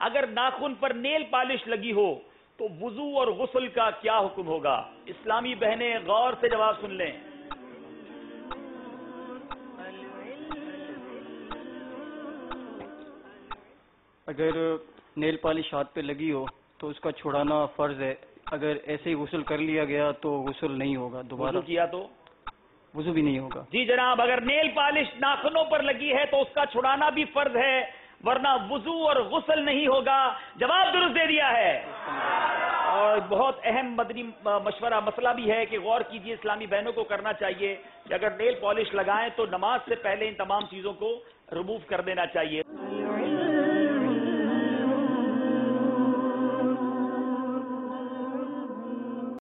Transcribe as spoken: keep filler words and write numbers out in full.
अगर नाखून पर नेल पॉलिश लगी हो तो वुजू और गुस्ल का क्या हुक्म होगा? इस्लामी बहनें गौर से जवाब सुन लें। अगर नेल पॉलिश हाथ पे लगी हो तो उसका छुड़ाना फर्ज है। अगर ऐसे ही गुस्ल कर लिया गया तो गुस्ल नहीं होगा, दोबारा वुजू किया तो वुजू भी नहीं होगा। जी जनाब, अगर नेल पॉलिश नाखूनों पर लगी है तो उसका छुड़ाना भी फर्ज है, वरना वुजू और गुस्ल नहीं होगा। जवाब दुरुस्त दे दिया है। और बहुत अहम मदनी मशवरा मसला भी है कि गौर कीजिए, इस्लामी बहनों को करना चाहिए कि अगर नेल पॉलिश लगाएं तो नमाज से पहले इन तमाम चीजों को रिमूव कर देना चाहिए।